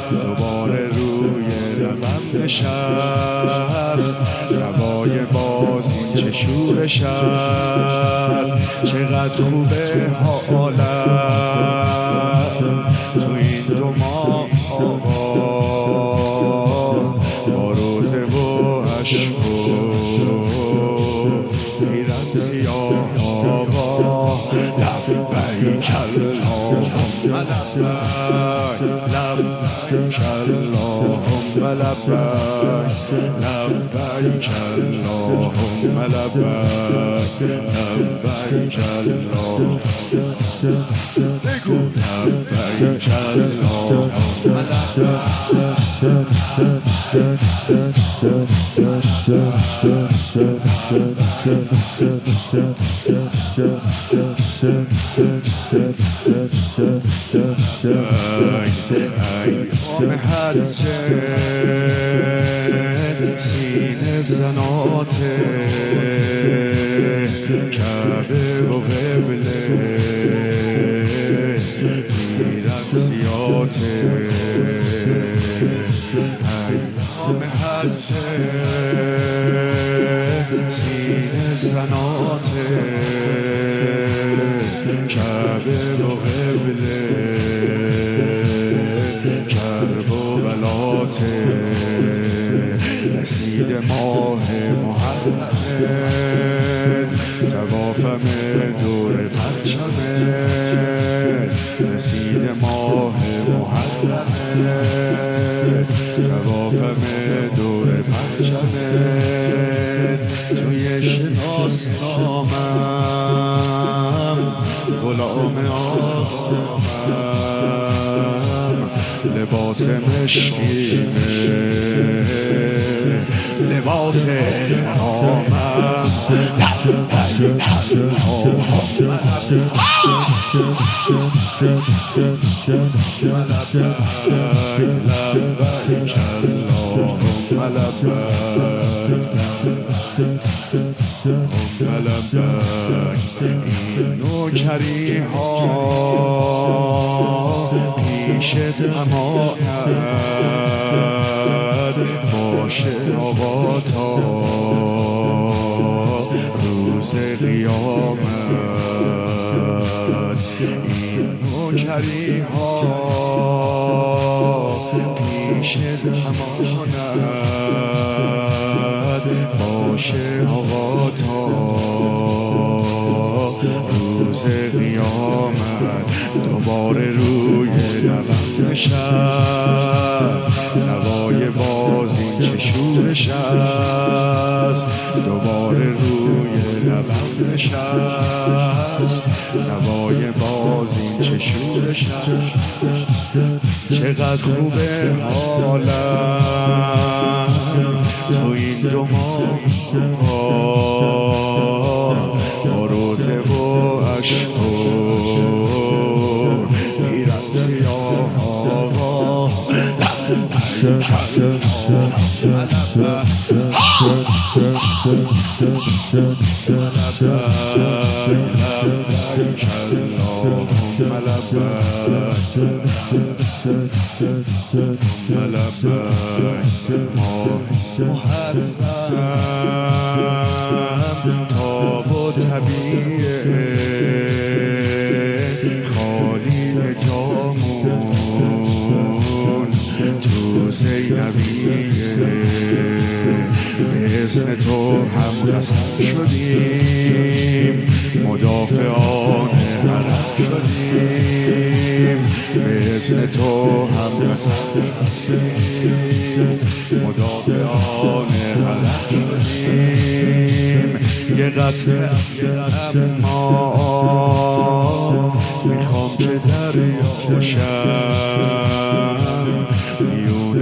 دوباره روی لبم نشست. نوای باز این چه شورش است، چقدر خوبه حالم تو این دو ماه آقا، با روزه و عشق و پیرن سیاه آقا. لبیک اللهم لبیک، لبیک اللهم لبیک، لبیک اللهم لبیک، لبیک اللهم بگو لبیک اللهم ایام حجه سینه زناته، کعبه و قبله پیرن زیاته. ایام حجه سینه زناته، کعبه و قبله کرب و بلاته. رسید ماه محرمت، توافم دور پرچمت. رسید ماه محرمت، توافم دور پرچمت. توی شناسنامم غلام آقام، لباس مشکینه لباس حرامم. لبیک اللهم لبیک، این نوکری ها پیشت امانت باشه آقا تا روز قیامت. این نوکری ها پیشت امانت باشه آقا تا روز قیامت. دوباره روی لبم نشست، نوای باز این چه شورش است. دوباره روی لبم نشست، نوای باز این چه شورش است. چقدر خوبه حالم تو این دو ماه، با روزه و عشق و پیرن سیاه آقا. لبیک محرم تاب و طبیعه خالی جامون تو زینبیه. به اذن تو هم قسم شدیم، مدافعان حرم شدیم. به اذن تو هم قسم شدیم، مدافعان حرم شدیم. یه قطعه اما میخوام که دریاشم، میون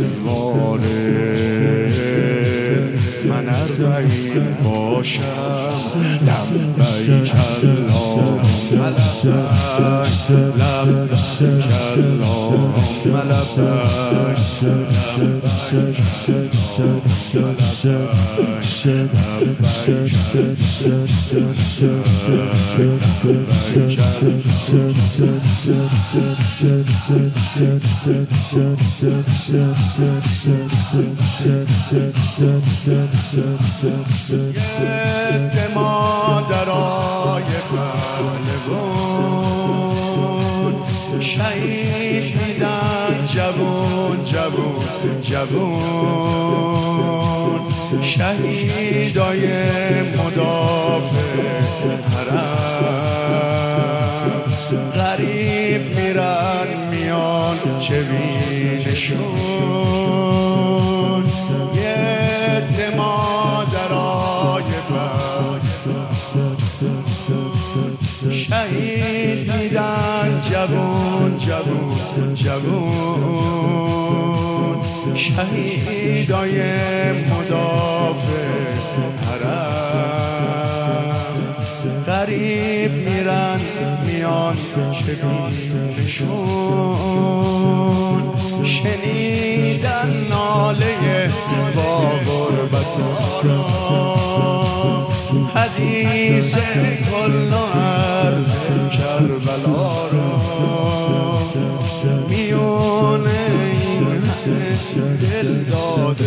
زفارت من اربعین باشم. لبیک اللهم لبیک، لبیک اللهم لبیک، مادرای پهلوان شهید میدن جوون شهیدای مدافع حرم غریب میرن میان چه بینشون یه مادرای شهید میدن جوون شهیدای مدافع حرم غریب میرن میان چه بینشون شنیدن ناله با غربتارا حدیث کل عرض کربلا را میونه این همه دل داد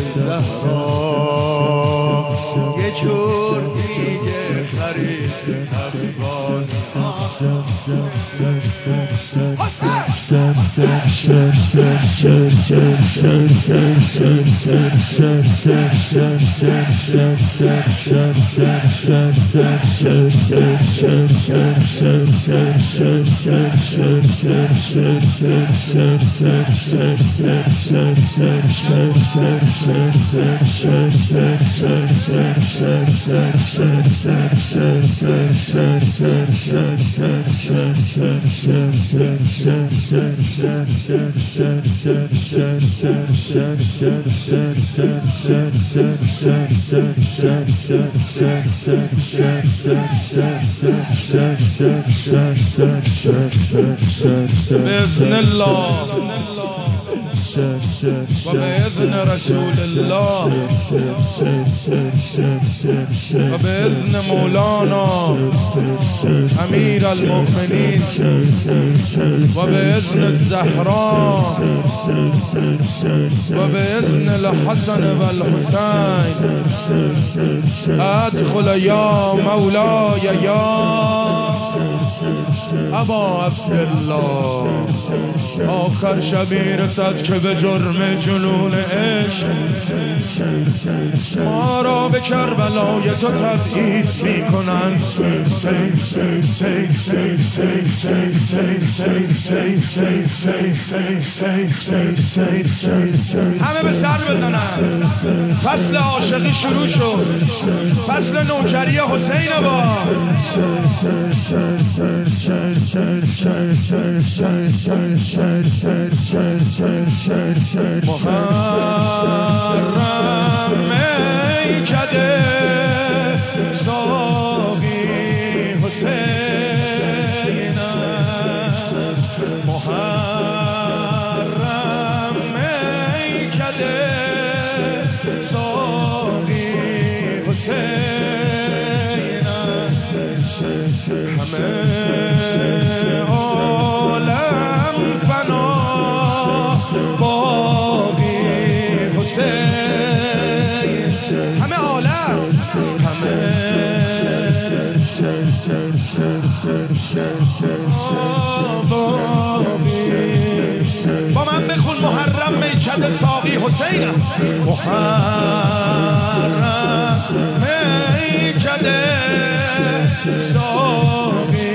زهرا یه جور دیگه خرید افغان بإذن الله وبإذن رسول الله وبإذن مولانا أمير المؤمنين وبإذن الزهراء وبإذن الحسن والحسين أدخل يا مولاي يا ابا عبدالله آخر شبی رسد که به جرم جنون عشق ما را به کربلای تو تبعید میکنن همه به سر بزنن فصل عاشقی شروع شد فصل نوکری حسین با محرم میکده ساقی حسین است محرم میکده ساقی حسین است همه عالم فنا باقی حسین همه عالم همه با من بخون محرم میکده ساقی حسین محرم میکده ساقی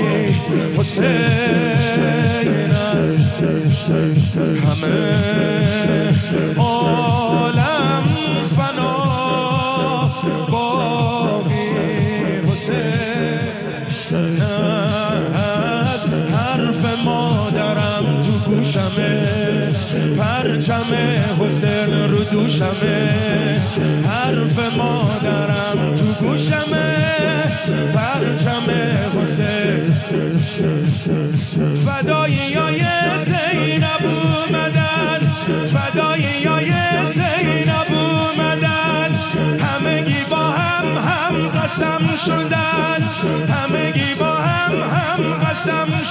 حسین همه عالم فنا باقی حسین است حرف مادرم تو گوشمه پرچم حسین رو دوشمه حرف مادرم تو گوشمه پرچم حسین فدایی های زینب اومدن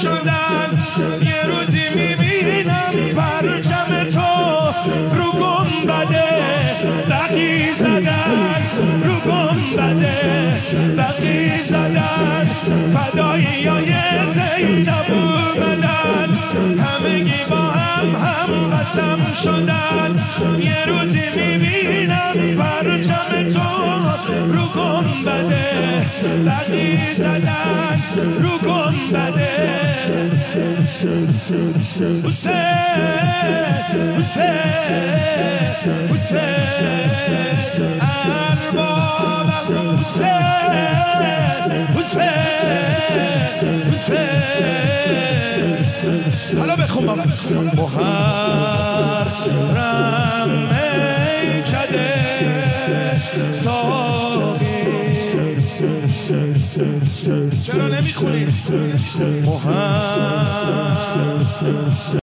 شدن یه روزی میبینم پرچم تو رو گنبده بقی زدن رو گنبده بقی زدن فداییای زینب اومدن همگی با هم قسم شدن یه روزی میبینم پرچم تو رو گنبده بقی زدن رو گنبده حسین حسین حسین اربابم حسین حسین حسین حالا بخون بابا محرم میکده ساقی چرا نمیخونی محرم